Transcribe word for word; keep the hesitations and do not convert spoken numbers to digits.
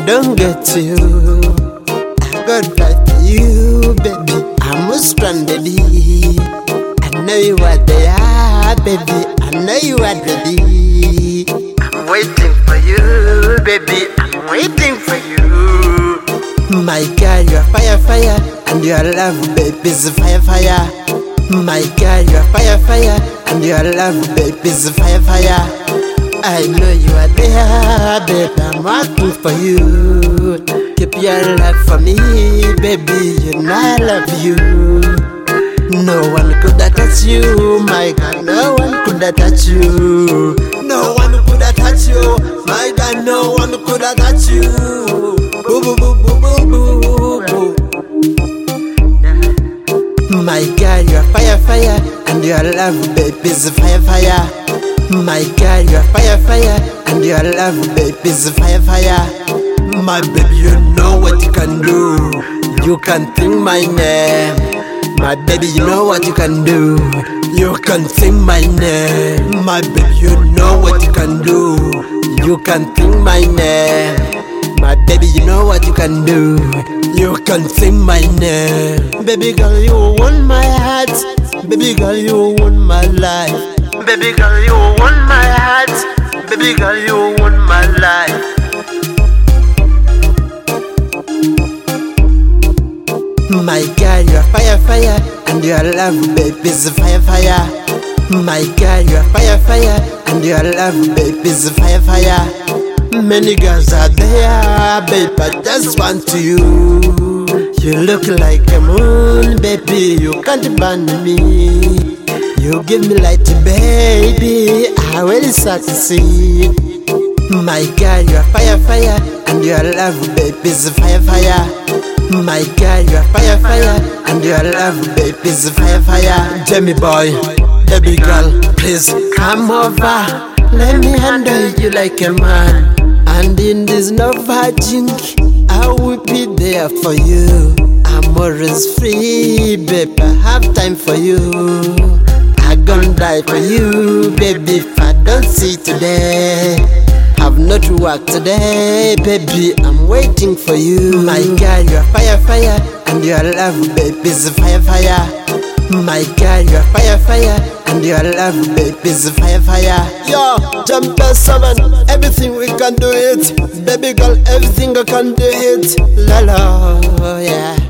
don't get you, I got back to you, baby. I'm stranded. I know you are there, baby. I know you are ready. I'm waiting for you, baby. I'm waiting for you. My girl, you're fire, fire, and your love, baby's fire, fire. My girl, you're fire, fire, and your love, baby's fire, fire. I know you are there, baby. I'm waiting for you. Keep your love for me, baby. You know I love you. No one could have touched you, my God. No one could have touched you. No one could have touched you, my God. No one could have touched you. Boo boo boo boo boo boo boo. My girl, you're fire, fire, and your love, baby's fire, fire. My girl, you're fire, fire, and your love, baby's fire, fire. My baby, you know what you can do. You can sing my name. My baby, you know what you can do. You can sing my name. My baby, you know what you can do. You can sing my name. My baby, you know what you can do. You can sing my name. Baby girl, you want my heart. Baby girl, you want my life. Baby girl, you want my heart. Baby girl, you want my life. My girl, you're fire, fire, and your love, baby's fire, fire. My girl, you're fire, fire, and your love, baby's fire, fire. Many girls are there, babe, but just want you. You look like a moon, baby, you can't burn me. You give me light, baby, I really start to see. My girl, you're fire, fire, and your love, baby's fire, fire. My girl, you're fire, fire, and your love, baby's fire, fire. Jamie boy, baby girl, please come over. Let me handle you like a man. And in this no virgin, I will be there for you. I'm always free, baby, I have time for you. I gon' die for you, baby, if I don't see today. I've not to work today, baby, I'm waiting for you. My girl, you're fire, fire, and your love, baby's fire, fire. My girl, you're fire, fire, and your love, baby's fire, fire. Yo, jump at seven, everything we can do it. Baby girl, everything I can do it. La la, yeah.